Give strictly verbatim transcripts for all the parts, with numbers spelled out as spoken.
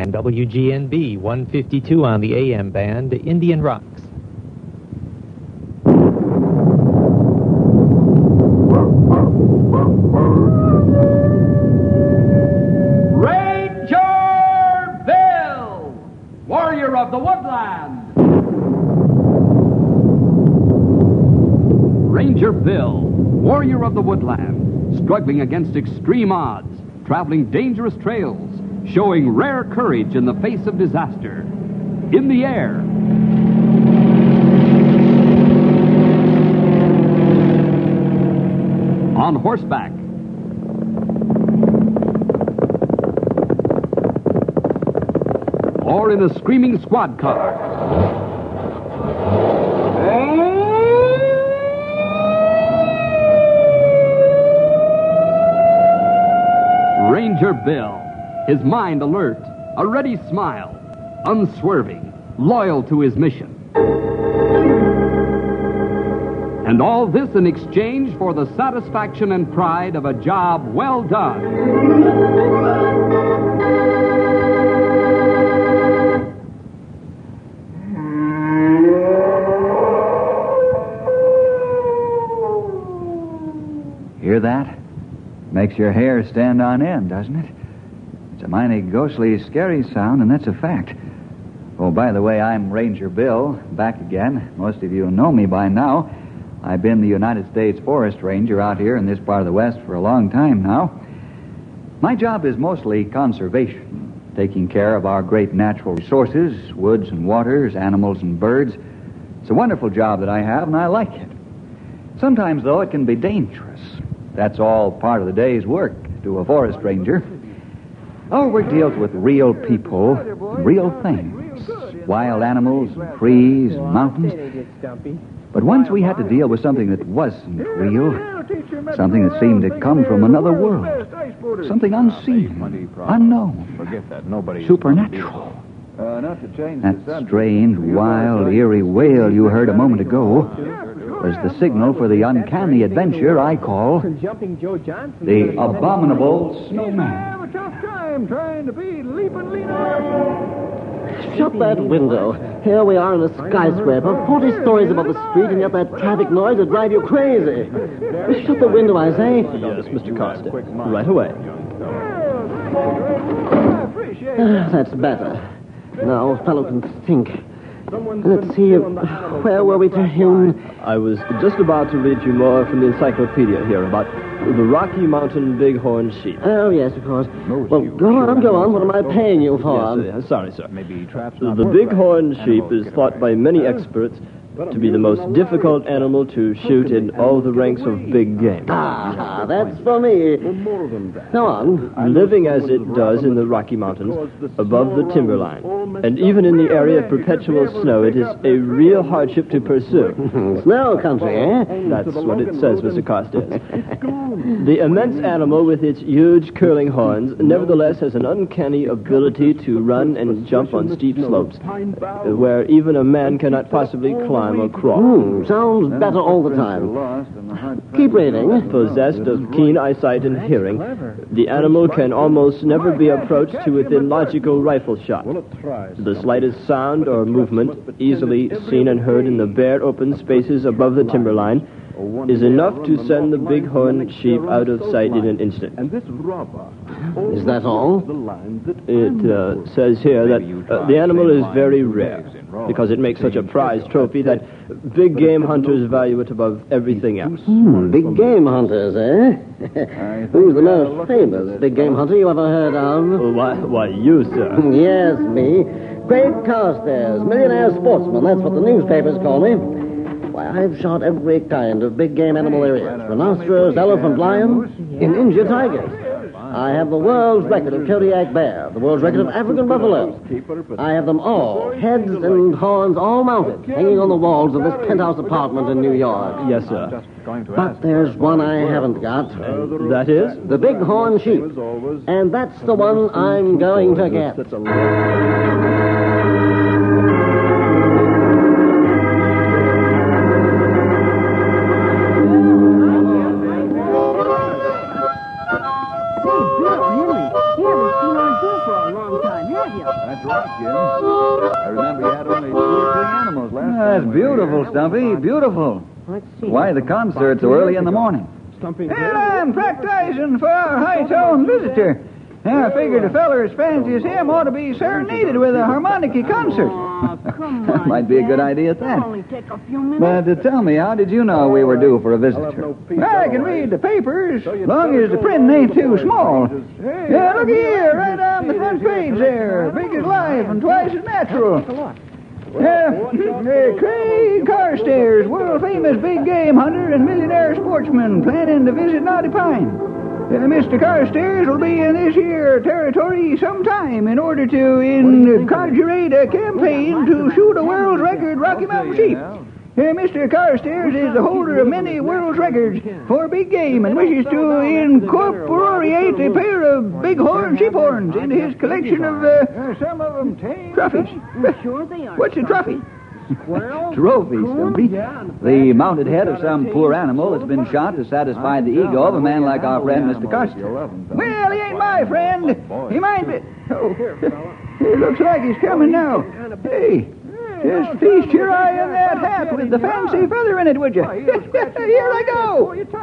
And W G N B one fifty-two on the A M band, Indian Rocks. Ranger Bill, warrior of the woodland. Ranger Bill, warrior of the woodland, struggling against extreme odds, traveling dangerous trails, showing rare courage in the face of disaster. In the air, on horseback, or in a screaming squad car. Ranger Bill, his mind alert, a ready smile, unswerving, loyal to his mission. And all this in exchange for the satisfaction and pride of a job well done. Hear that? Makes your hair stand on end, doesn't it? It's a mighty ghostly, scary sound, and that's a fact. Oh, by the way, I'm Ranger Bill, back again. Most of you know me by now. I've been the United States Forest Ranger out here in this part of the West for a long time now. My job is mostly conservation, taking care of our great natural resources, woods and waters, animals and birds. It's a wonderful job that I have, and I like it. Sometimes, though, it can be dangerous. That's all part of the day's work to a forest ranger. Our work deals with real people, real things, wild animals, trees, mountains. But once we had to deal with something that wasn't real, something that seemed to come from another world, something unseen, unknown, supernatural. That strange, wild, eerie wail you heard a moment ago was the signal for the uncanny adventure I call the Abominable Snowman. Shut that window. Here we are in a skyscraper, forty stories above the street, and yet that traffic noise would drive you crazy. Shut the window, I say. Yes, Mister Costa. Right away. That's better. Now a fellow can think. Let's see, where were we to him? I was just about to read you more from the encyclopedia here about the Rocky Mountain Bighorn sheep. Oh, yes, of course. Well, go on, go on. What am I paying you for? Yes, uh, sorry, sir. Maybe traps the Bighorn sheep is thought by many experts to be the most difficult animal to shoot in all the ranks of big game. Ah, that's for me. Go on. Living as it does in the Rocky Mountains, above the timberline, and even in the area of perpetual snow, it is a real hardship to pursue. Snow country, eh? That's what it says, Mister Costes. The immense animal with its huge curling horns nevertheless has an uncanny ability to run and jump on steep slopes, where even a man cannot possibly climb or crawl. Hmm, sounds better all the time. Keep reading. Possessed of keen eyesight and hearing, the animal can almost never be approached to within logical rifle shot. The slightest sound or movement, easily seen and heard in the bare open spaces above the timberline, is enough to send the bighorn sheep out of sight in an instant. Is that all? It uh, says here that uh, the animal is very rare because it makes such a prized trophy that big game hunters value it above everything else. Hmm, big game hunters, eh? Who's the most famous big game hunter you ever heard of? Why, why you, sir? Yes, me. Great Carstairs, millionaire sportsman. That's what the newspapers call me. Why, I've shot every kind of big game animal there is. Rhinoceros, elephant, lion, and India tigers. I have the world's record of Kodiak bear, the world's record of African buffalo. I have them all, heads and horns all mounted, hanging on the walls of this penthouse apartment in New York. Yes, sir. But there's one I haven't got. That is? The bighorn sheep. And that's the one I'm going to get. Bill, Henry, you haven't seen our Bill for a long time, have you? That's right, Jim. I remember you had only two or three animals last time. That's beautiful, Stumpy. Beautiful. Let's see. Why the concert so early in the morning? Stumping. And I'm practicing for our high-tone visitor. I figured a feller as fancy as him ought to be serenaded with a harmonica concert. Oh, come That on, might be a good Dad. idea at that. It'll only take a few minutes. But uh, tell me, how did you know we were due for a visitor? I can read the papers, as long as the print ain't too small. Yeah, look here, right on the front page there. Big as life and twice as natural. Yeah, uh, Craig Carstairs, world-famous big game hunter and millionaire sportsman, planning to visit Knotty Pine. Uh, Mister Carstairs will be in this here territory sometime in order to inaugurate a campaign to shoot a world record Rocky Mountain sheep. Uh, Mister Carstairs is the holder of many world records for big game and wishes to incorporate a pair of bighorn sheep horns into his collection of uh, some of them trophies. Sure they are. What's a trophy? Squirrel? Trophy, Stumpy. The mounted head of some poor animal that's been shot to satisfy the ego of a man like our friend Mister Carstairs. Well, he ain't my friend. He might be. Oh, it looks like he's coming now. Hey, just feast your eye on that hat with the fancy feather in it, would you? Here I go. He's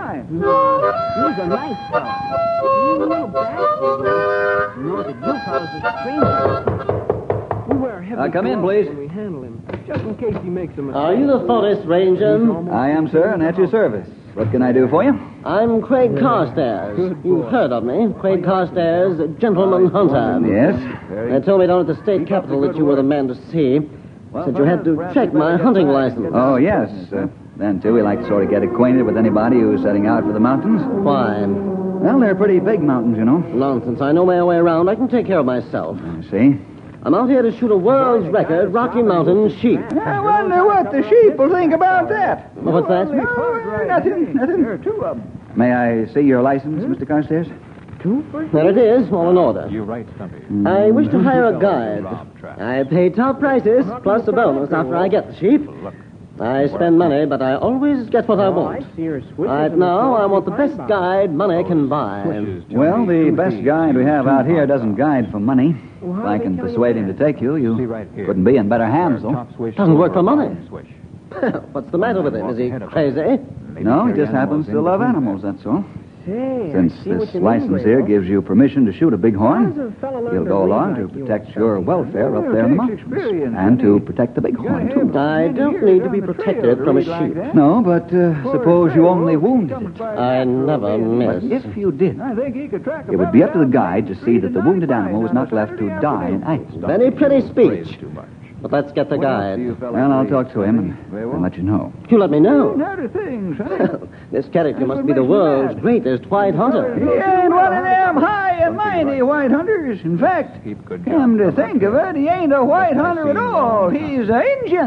a nice fellow. You know that. You know that you fellas are strangers. We wear heavy Uh, come in, gloves please. when we handle him, just in case he makes a mistake. Are you the Forest Ranger? I am, sir, and at your service. What can I do for you? I'm Craig Carstairs. You've heard of me. Craig Carstairs, gentleman hunter. Yes? They told me down at the state capitol that you were the man to see. Said you had to check my hunting license. Oh, yes. Uh, then, too, we like to sort of get acquainted with anybody who's setting out for the mountains. Why? Well, they're pretty big mountains, you know. Nonsense. I know my way around. I can take care of myself. I see. I'm out here to shoot a world's record Rocky Mountain sheep. I wonder what the sheep will think about that. What's that? Oh, nothing, nothing. There are two of them. May I see your license, Mister Carstairs? There it is, all in order. You're right, Stumpy. I wish to hire a guide. I pay top prices, plus a bonus after I get the sheep. I spend money, but I always get what I want. Right now, I want the best guide money can buy. Well, the best guide we have out here doesn't guide for money. If I can persuade him to take you, you couldn't be in better hands, though. Doesn't work for money. What's the matter with him? Is he crazy? No, he just happens to love animals, that's all. Say, Since I see what this you mean, license here Graybill. gives you permission to shoot a bighorn, How does a fella learn you'll to go read along like to you protect and your stuff? welfare up there in the mountains. And to protect the bighorn, too. I don't need to be protected from a sheep. No, but uh, suppose you only wounded it. I never But miss. if you did, I think he could track a it would be up to the guide to see that the wounded animal was not left to die in action. Very pretty speech. But let's get the guide. Well, I'll talk to him and, and let you know. You let me know. Other things, huh? This character must be the world's greatest white hunter. He ain't one of them high and mighty white hunters. In fact, come to think of it, he ain't a white hunter at all. He's an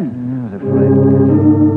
Injun.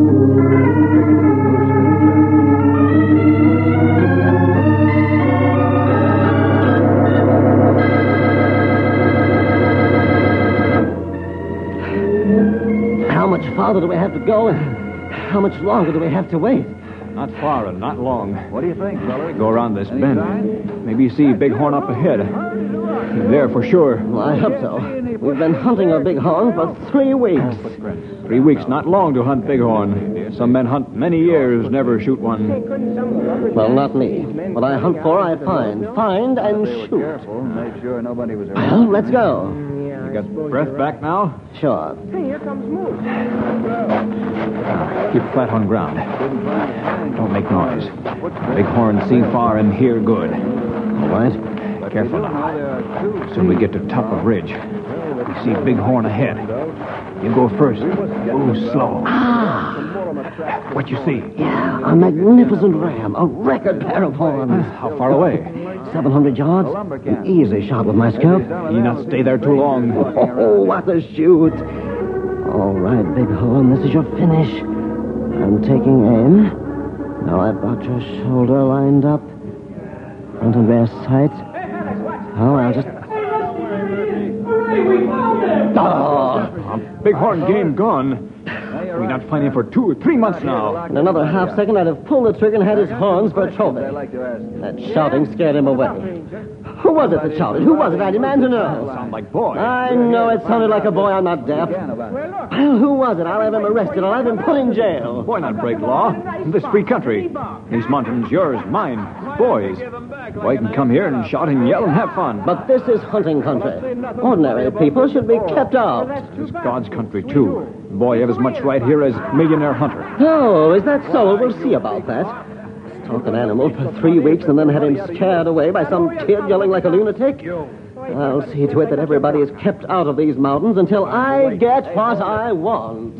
How much farther do we have to go, and how much longer do we have to wait? Not far and not long. What do you think, fella? Go around this bend. Maybe you see Bighorn up ahead. There for sure. Well, I hope so. We've been hunting a bighorn for three weeks. Three weeks, not long to hunt bighorn. Some men hunt many years, never shoot one. Well, not me. What I hunt for, I find. Find and shoot. Careful. Make sure nobody was around. Well, let's go. You got breath back now? Sure. Hey, here comes Moose. Keep flat on ground. Don't make noise. Bighorn see far and hear good. All right. Careful now. Soon we get to top of ridge. We see Bighorn ahead. You go first. Move slow. Ah! What you see? Yeah, a magnificent ram. A record pair of horns. How far away? seven hundred yards. An easy shot with my scope. You not stay there too long. Oh, what a shoot. All right, Bighorn, this is your finish. I'm taking aim. Now I've got your shoulder lined up. Front and rear sights. Oh, I'll just... Oh! Bighorn game gone. We not find him for two or three months now. In another half second, I'd have pulled the trigger and had his horns for a trophy. That shouting scared him away. was it that shouted? Who was it? I demand to know. Sound like boy. I know it sounded like a boy. I'm not deaf. Well, who was it? I'll have him arrested. I'll have him put in jail. Why not break law? In this free country. These mountains, yours, mine, boys. Boy can come here and shout and yell and have fun. But this is hunting country. Ordinary people should be kept out. It's God's country, too. Boy have as much right here as millionaire hunter. Oh, is that so? We'll see about that. Stalk an animal for three weeks and then have him scared away by some kid yelling like a lunatic? I'll see to it that everybody is kept out of these mountains until I get what I want.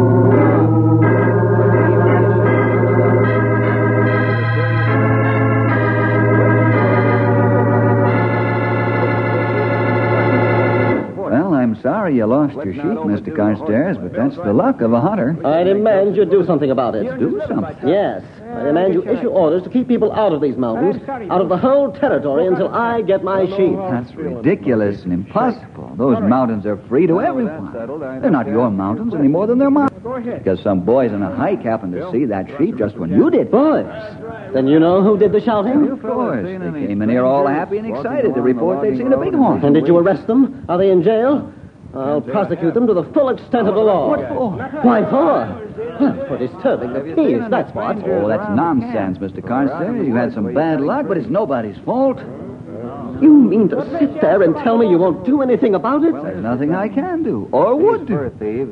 Well, I'm sorry you lost your sheep, Mister Carstairs, but that's the luck of a hunter. I demand you do something about it. Do something? Yes. I demand you issue orders to keep people out of these mountains, out of the whole territory, until I get my sheep. That's ridiculous and impossible. Those mountains are free to everyone. They're not your mountains any more than they're mine. Because some boys on a hike happened to see that sheep just when you did. Boys? Then you know who did the shouting? Of course. They came in here all happy and excited to report they'd seen a bighorn. And did you arrest them? Are they in jail? I'll prosecute them to the full extent of the law. What for? Why for? Well, for disturbing the peace, that's what. Oh, that's nonsense, Mister Carstairs. You had some bad luck, but it's nobody's fault. You mean to sit there and tell me you won't do anything about it? There's nothing I can do, or would do.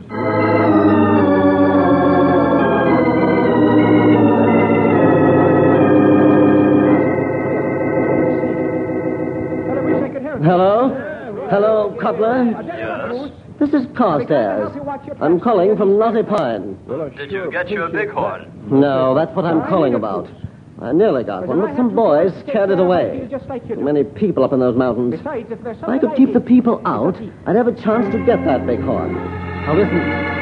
Hello? Hello, Cutler? Yes. This is Carstairs. I'm calling from Knotty Pine. Did you get your bighorn? No, that's what I'm calling about. I nearly got one, but some boys scared it away. Too many people up in those mountains. If I could keep the people out, I'd have a chance to get that bighorn. Now listen.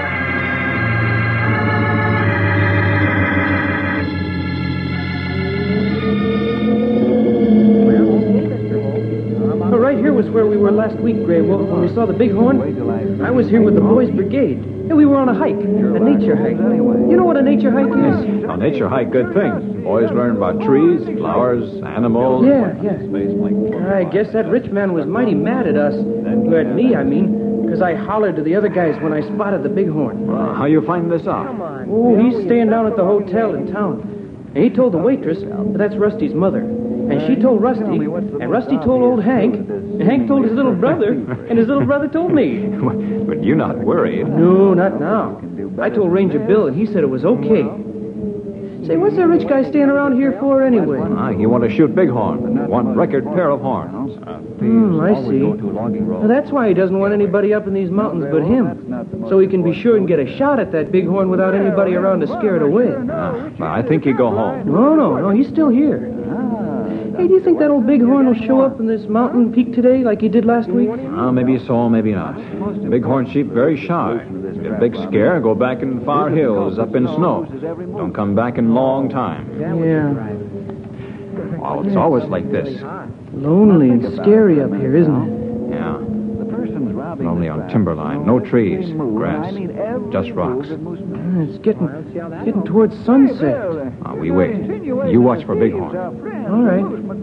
Right here was where we were last week, Grey Wolf, when we saw the bighorn. I was here with the boys' brigade, and we were on a hike, a nature hike. You know what a nature hike is? A nature hike, good thing. Boys learn about trees, flowers, animals. Yeah, yeah. I guess that rich man was mighty mad at us. At me, I mean, because I hollered to the other guys when I spotted the bighorn. Uh, how you find this out? Oh, he's staying down at the hotel in town. And he told the waitress that that's Rusty's mother. And she told Rusty, and Rusty told old Hank, and Hank told his little brother, and his little brother told me. But you're not worried. No, not now. I told Ranger Bill, and he said it was okay. Say, what's that rich guy staying around here for anyway? Ah, you want to shoot bighorn. One record pair of horns. Hmm, I see. Now, that's why he doesn't want anybody up in these mountains but him. So he can be sure and get a shot at that bighorn without anybody around to scare it away. Ah, well, I think you go home. No, no, no, he's still here. Hey, do you think that old bighorn will show up in this mountain peak today like he did last week? Ah, maybe so, maybe not. Bighorn sheep very shy. Get a big scare, go back in the far hills, up in snow. Don't come back in long time. Yeah. Oh, it's always like this. Lonely and scary up here, isn't it? Yeah. Lonely on timberline, no trees, grass, just rocks. It's getting getting towards sunset. Ah, we wait. You watch for bighorn. All right.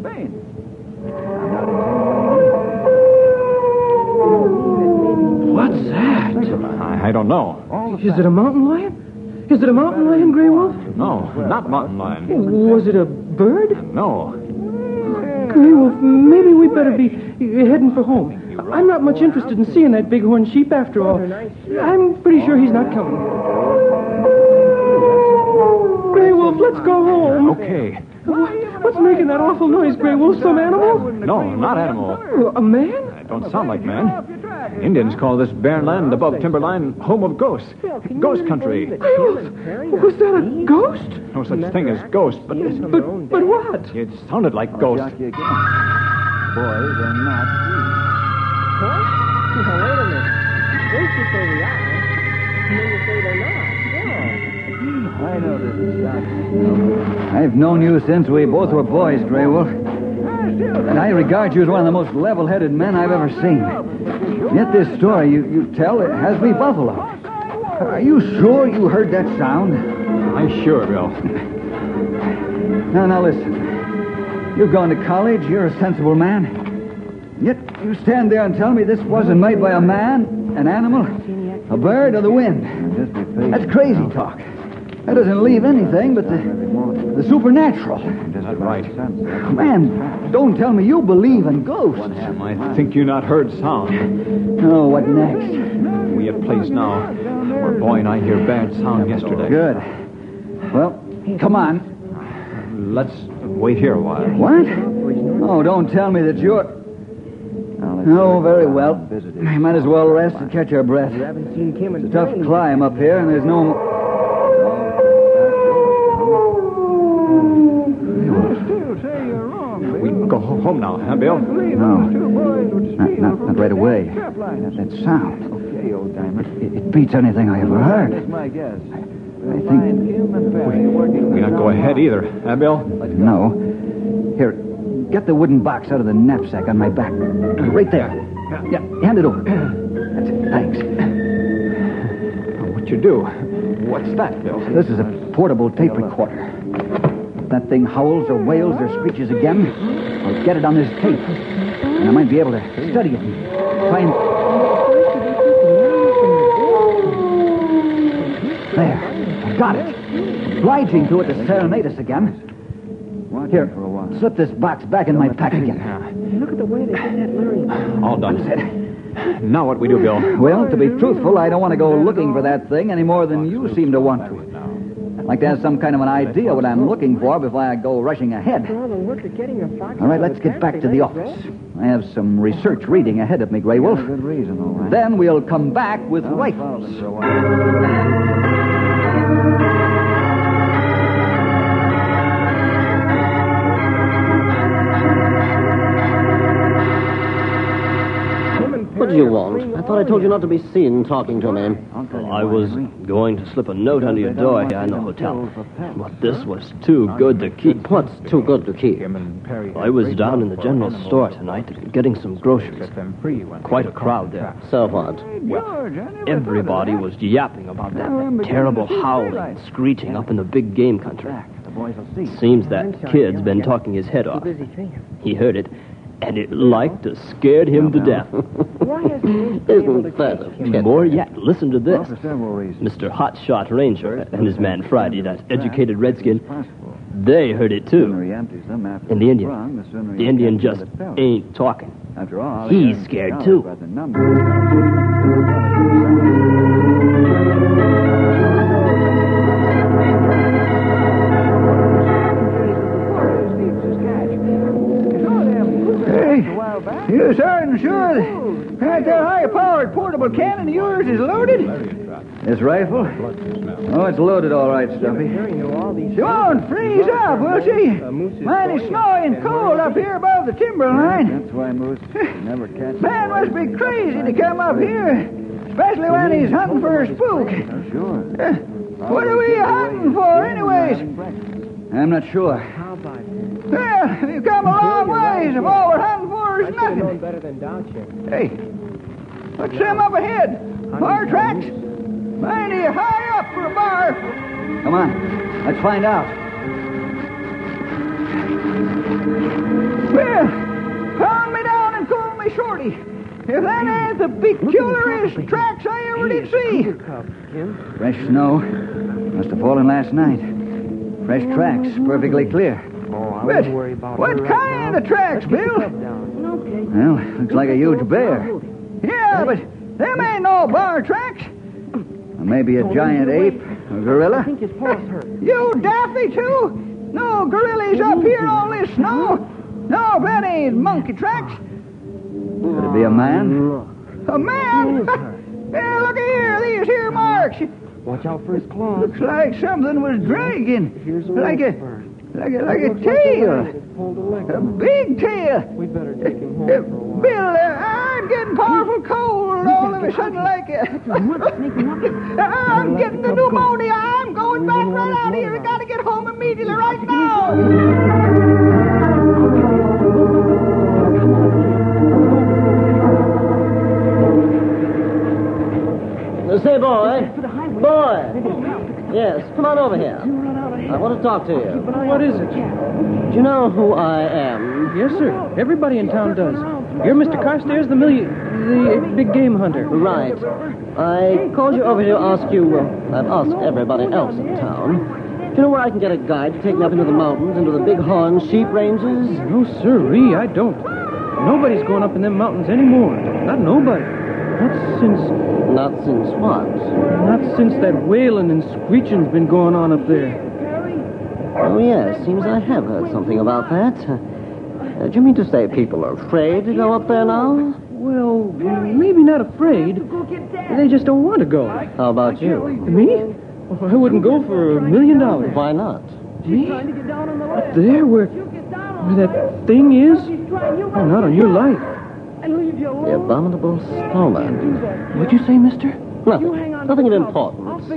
What's that? I, I don't know. Is it a mountain lion? Is it a mountain lion, Grey Wolf? No, not mountain lion. Was it a bird? No. Grey Wolf, maybe we better be heading for home. I'm not much interested in seeing that bighorn sheep after all. I'm pretty sure he's not coming. Grey Wolf, let's go home. Okay. What's making that awful noise, Grey Wolf? Some animal? No, not animal. A man? It don't sound like man. Indians call this barren land above timberline home of ghosts. Ghost country. Grey Wolf, was that a ghost? No such thing as ghost, but... But, but what? It sounded like ghost. Boys are not What? Now, wait a minute. First you say they are, and then you say they're not. I know this is I've known you since we both were boys, Grey Wolf. And I regard you as one of the most level-headed men I've ever seen. Yet this story you, you tell, it has me buffaloed. Are you sure you heard that sound? I'm sure, Bill. Now, now, listen. You've gone to college. You're a sensible man. Yet you stand there and tell me this wasn't made by a man, an animal, a bird, or the wind. That's crazy talk. That doesn't leave anything but the, the supernatural. That's right. Man, don't tell me you believe in ghosts. Sam, I think you not heard sound. Oh, what next? We at place now where boy and I hear bad sound yesterday. Good. Well, come on. Let's wait here a while. What? Oh, don't tell me that you're... Oh, very well. I might as well rest and catch our breath. It's a tough climb up here, and there's no... Mo- We can go home now, huh, Bill? No. Not, not, not right away. That, that sound. It, it beats anything I ever heard. I think... We not go ahead either, huh, Bill? No. Here, get the wooden box out of the knapsack on my back. Right there. Yeah, hand it over. That's it. Thanks. What you do? What's that, Bill? This is a portable tape recorder. If that thing howls or wails or screeches again, I'll get it on this tape. And I might be able to study it and find... There. I got it. Obliging to it to serenade us again. Here, slip this box back in my pack again. Look at the way they did that Larry. All done. Now what we do, Bill? Well, to be truthful, I don't want to go looking for that thing any more than you seem to want to. I'd like to have some kind of an idea what I'm looking for before I go rushing ahead. All right, let's get back to the office. I have some research reading ahead of me, Grey Wolf. Then we'll come back with rifles. What do you want? I thought I told you not to be seen talking to me. Well, I was going to slip a note under your door here in the hotel. But this was too good to keep. What's too good to keep? I was down in the general store tonight getting some groceries. Quite a crowd there. So what? Well, everybody was yapping about that terrible howling and screeching up in the big game country. Seems that kid's been talking his head off. He heard it, and it like to scared him to death. Isn't that a pity? More yet, listen to this. Mister Hotshot Ranger and his man Friday, that educated redskin, they heard it too. And the Indian, the Indian just ain't talking. He's scared too. You certain sure that that high-powered portable cannon of yours is loaded? This rifle? Oh, it's loaded all right, Stumpy. She won't freeze up, will she? Mighty snowy and cold up here above the timberline. That's why Moose never catches. Man must be crazy to come up here, especially when he's hunting for a spook. Sure. Uh, what are we hunting for, anyways? I'm not sure. Well, you've come a long ways if all we're hunting for is nothing. Better than Dodger. Hey, what's them up ahead? Bar tracks? Mighty high up for a bar. Come on, let's find out. Well, pound me down and call me Shorty. If that ain't the peculiarest tracks I ever did see. Fresh snow. Must have fallen last night. Fresh tracks, perfectly clear. But what kind of tracks, Bill? Well, looks like a huge bear. Yeah, but them ain't no bar tracks. Or maybe a giant ape, a gorilla. You daffy, too? No gorillas up here all this snow. No, that ain't monkey tracks. Could it be a man? A man? Yeah, look here, these here marks. Watch out for his claws. Looks like something was dragging. Like a... Like a, like a tail. A big tail. We better take him home Uh, for a while. Bill, uh, I'm getting powerful cold all of a sudden like uh, I'm getting the pneumonia. I'm going back right out here. I gotta get home immediately right now. Say, boy. Boy. Yes, come on over here. I want to talk to you. What is it? Do you know who I am? Yes, sir. Everybody in town does. You're Mister Carstairs, the million, the big game hunter. Right. I called you over here to ask you, uh, I've asked everybody else in town. Do you know where I can get a guide to take me up into the mountains, into the Bighorn sheep ranges? No, sirree, I don't. Nobody's going up in them mountains anymore. Not nobody. Not since... Not since what? Not since that wailing and screeching's been going on up there. Oh, yes. Seems I have heard something about that. Uh, do you mean to say people are afraid to go up there now? Well, maybe not afraid. They just don't want to go. How about you? Me? Oh, I wouldn't go for a million dollars. Why not? Me? Up there where, where that thing is? Oh, not on your life. The abominable snowman. What'd you say, mister? Nothing. Nothing of importance.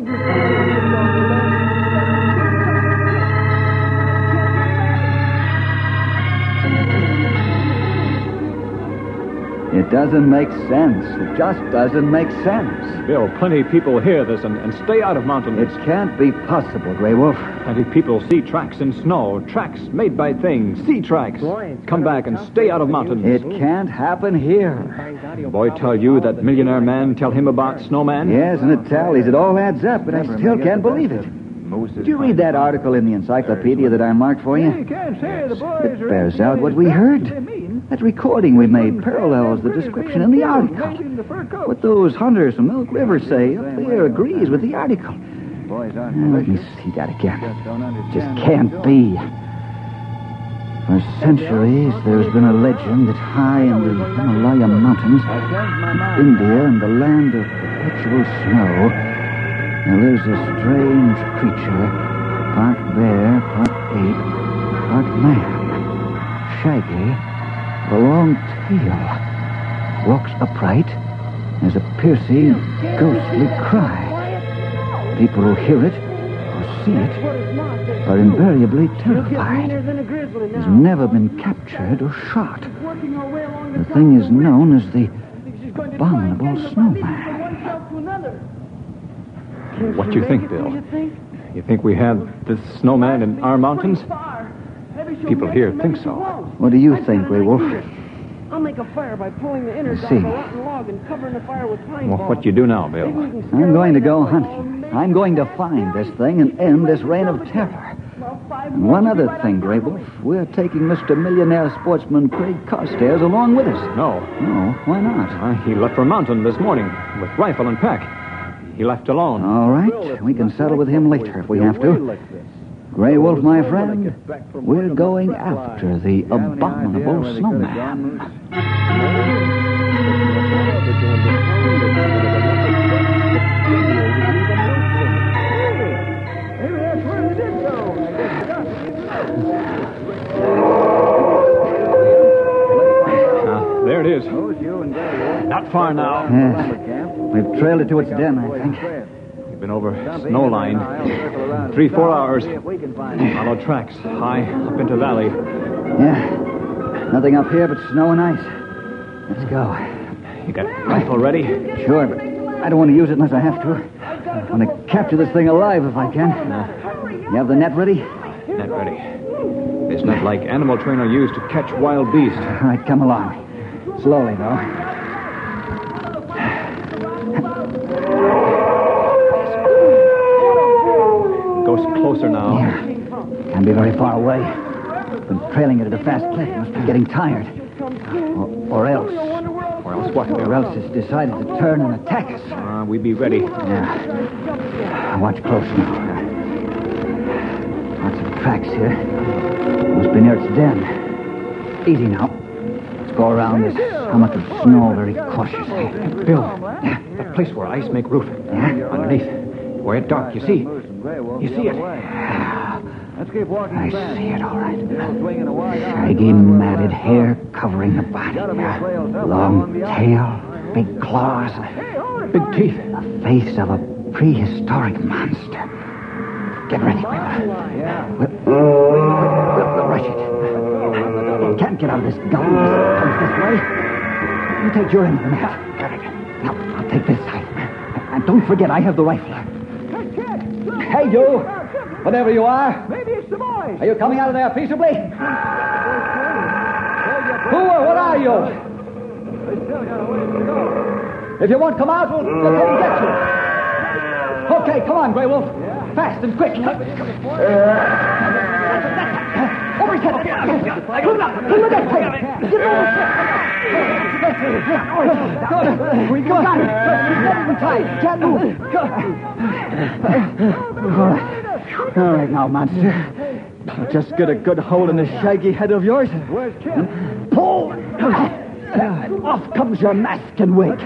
It doesn't make sense. It just doesn't make sense. Bill, plenty of people hear this and, and stay out of mountains. It can't be possible, Grey Wolf. Plenty of people see tracks in snow, tracks made by things, see tracks. Come back and stay out of mountains. It can't happen here. Boy tell you that millionaire man tell him about Snowman? Yes, and it tallies. It all adds up, but I still can't believe it. Did you read that article in the encyclopedia that I marked for you? It bears out what we heard. That recording we made parallels the description in the article. What those hunters from Milk River say up there agrees with the article. Uh, let me see that again. It just can't be. For centuries, there's been a legend that high in the Himalaya Mountains, in India and the land of perpetual snow, there lives a strange creature, part bear, part ape, part man, shaggy, with a long tail, walks upright, has a piercing, ghostly cry. People who hear it or see it are invariably terrified. It has never been captured or shot. The thing is known as the abominable snowman. What do you think, Bill? You think we have this snowman in our mountains? People here think so. What do you think, Grey Wolf? I'll make a fire by pulling the innards I see. off a rotten log and covering the fire with pine Well, balls. what do you do now, Bill? I'm going to go hunting. I'm going to find this thing and end this reign of terror. And one other thing, Grey Wolf. We're taking Mister Millionaire Sportsman Craig Carstairs along with us. No. No, why not? Uh, he left for mountain this morning with rifle and pack. He left alone. All right. We can settle with him later if we have to. Grey Wolf, my friend, we're going after the abominable snowman. Uh, there it is. Not far now. Yes. We've trailed it to its den, I think. We've been over snow line. Three, four hours. Follow tracks high up into valley. Yeah. Nothing up here but snow and ice. Let's go. You got rifle ready? Sure, but I don't want to use it unless I have to. I want to capture this thing alive if I can. You have the net ready? Net ready. This net like animal trainer used to catch wild beasts. All right, come along. Slowly, though. Goes closer now. Yeah. Can't be very far away. Been trailing it at a fast clip. Must be getting tired. Or, or else. Or else what? Or else it's decided to turn and attack us. Uh, we be ready. Yeah. Watch close now. Lots of tracks here. Must be near its den. Easy now. Let's go around this hummock of snow very cautiously. Bill, that place where ice make root. Yeah? Underneath. Where it's dark, you see? You see it? Let's keep walking. I see it, all right. Shaggy, matted hair covering the body. Long tail, big claws, big teeth. The face of a prehistoric monster. Get ready, We'll, we'll, we'll rush it. It can't get out of this gully comes this way. You take your end of the net. Got it. Now, I'll take this side. And don't forget, I have the rifle. Hey, you! Whatever you are. Maybe it's the boys. Are you coming out of there peaceably? Who or what are you? If you won't come out, we'll we'll come and get you. Okay, come on, Grey Wolf. Fast and quick. Over his head. Put it up. Put it up. Get it over. We got it. Get him tight. Can't move. All right. All right now, monster. Just get a good hold in the shaggy head of yours. Where's Kip? Pull. Off comes your mask and wig.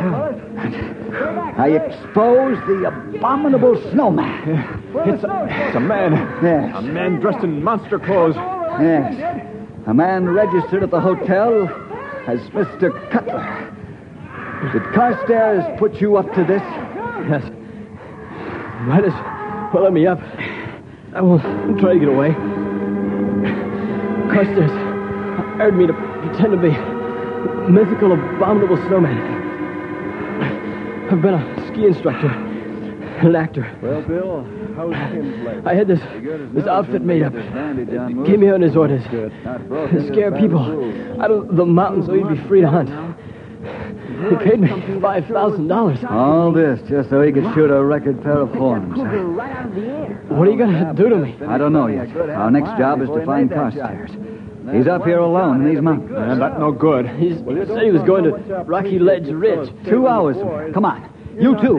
I expose the abominable snowman. It's a, it's a man. Yes. A man dressed in monster clothes. Yes. A man registered at the hotel as Mister Cutler. Did Carstairs put you up to this? Yes. Might as well let me up. I won't try to get away. Carstairs hired me to pretend to be a mythical, abominable snowman. I've been a ski instructor, an actor. Well, Bill, how's Kim's leg? I had this this outfit made up. It came here on his orders to scare people out of the mountains so he'd be free to hunt. He paid me five thousand dollars. All this just so he could shoot a record pair of horns. What are you going to do to me? I don't know yet. Our next job is to find Carstairs. He's up here alone in these mountains. And that's no good. He's, he said he was going to Rocky Ledge Ridge. Two hours from here. Come on. You too.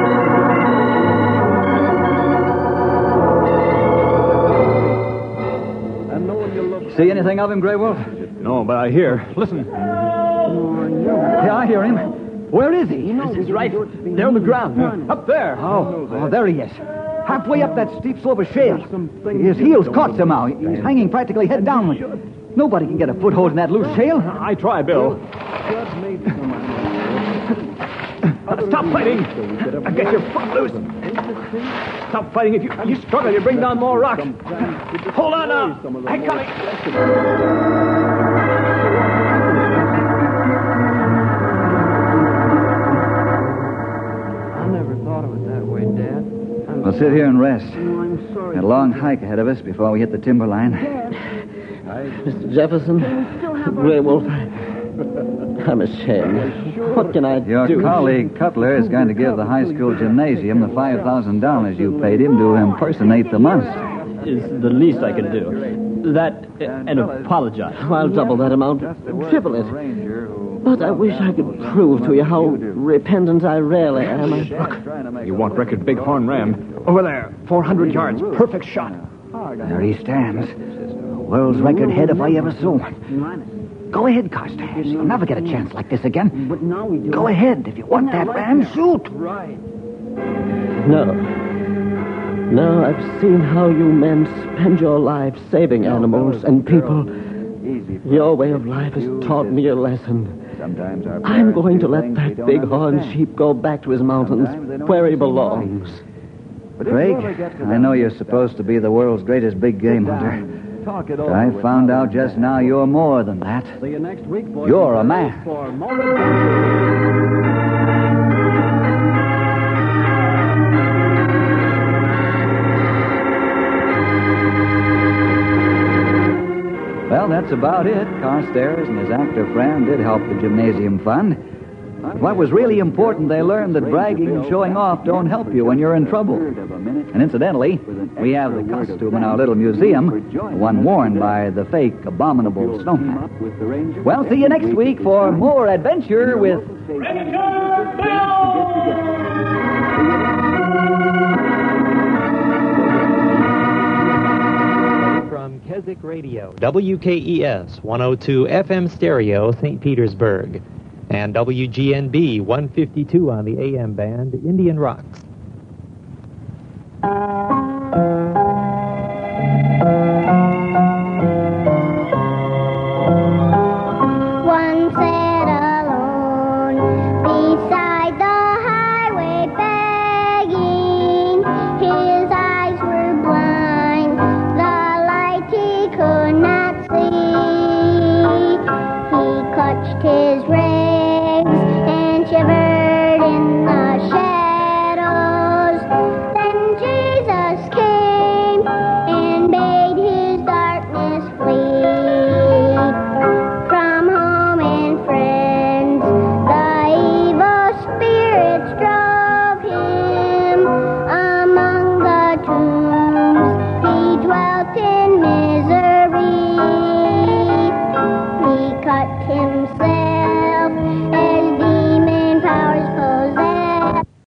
See anything of him, Grey Wolf? No, but I hear. Listen. Yeah, I hear him. Where is he? He's right there on the ground. Up there. Oh, oh, there he is. Halfway up that steep slope of shale. His heels caught somehow. He's hanging practically head downward. Nobody can get a foothold in that loose shale. I try, Bill. Stop fighting. Get your foot loose. Stop fighting. If you, you struggle, you bring down more rocks. Hold on now. I'm coming. I never thought of it that way, Dad. I'm We'll sit here and rest. Oh, I'm sorry. Got a long hike ahead of us before we hit the timberline. Mister Jefferson, Grey Wolf, I'm ashamed. What can I Your do? colleague Cutler is going to give the high school gymnasium the five thousand dollars you paid him to impersonate the monster. Is the least I can do. That and apologize. I'll double that amount, triple it. But I wish I could prove to you how repentant I really am. I... You want record Bighorn Ram. Over there. four hundred yards. Perfect shot. There he stands. World's record head if I ever saw one. Go ahead, Carstairs. You'll never get a chance like this again. But now we do. Go ahead. If you want that ram, shoot. Right. No. No, I've seen how you men spend your lives saving animals and people. Your way of life has taught me a lesson. I'm going to let that bighorn sheep go back to his mountains where he belongs. Craig, I know you're supposed to be the world's greatest big game hunter. But I found out just now you're more than that. See you next week, boys. You're a man. For more adventures. Well, that's about it. Carstairs and his actor friend did help the gymnasium fund. What was really important, they learned that bragging and showing off don't help you when you're in trouble. And incidentally, we have the costume in our little museum, the one worn by the fake, abominable snowman. Well, see you next week for more adventure with... From Keswick Radio, W K E S one oh two F M stereo, Saint Petersburg, and W G N B one fifty-two on the A M band, Indian Rocks.